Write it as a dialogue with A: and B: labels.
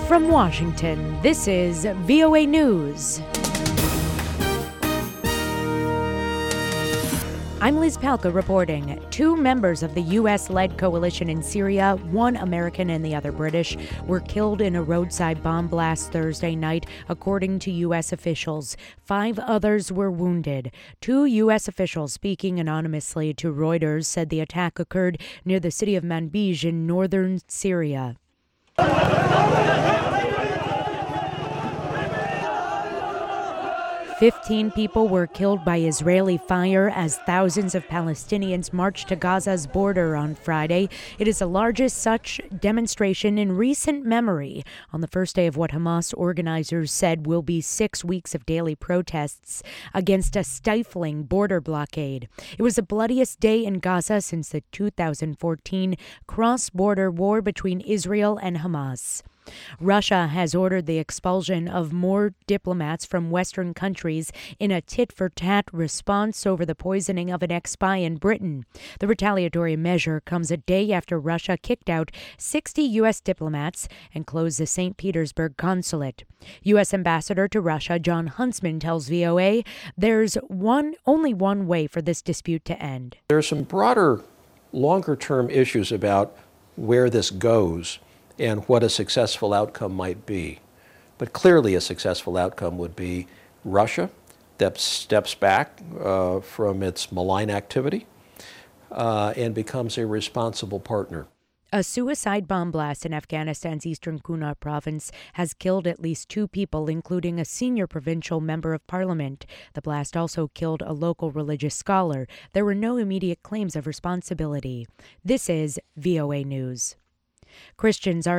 A: From Washington, this is VOA News. I'm Liz Palka reporting. 2 members of the U.S.-led coalition in Syria, one American and the other British, were killed in a roadside bomb blast Thursday night, according to U.S. officials. 5 others were wounded. 2 U.S. officials speaking anonymously to Reuters said the attack occurred near the city of Manbij in northern Syria. 15 people were killed by Israeli fire as thousands of Palestinians marched to Gaza's border on Friday. It is the largest such demonstration in recent memory on the first day of what Hamas organizers said will be 6 weeks of daily protests against a stifling border blockade. It was the bloodiest day in Gaza since the 2014 cross-border war between Israel and Hamas. Russia has ordered the expulsion of more diplomats from Western countries in a tit-for-tat response over the poisoning of an ex-spy in Britain. The retaliatory measure comes a day after Russia kicked out 60 U.S. diplomats and closed the St. Petersburg consulate. U.S. Ambassador to Russia John Huntsman tells VOA there's only one way for this dispute to end.
B: There are some broader, longer-term issues about where this goes and what a successful outcome might be. But clearly a successful outcome would be Russia that steps back from its malign activity and becomes a responsible partner.
A: A suicide bomb blast in Afghanistan's eastern Kunar province has killed at least 2 people, including a senior provincial member of parliament. The blast also killed a local religious scholar. There were no immediate claims of responsibility. This is VOA News. Christians are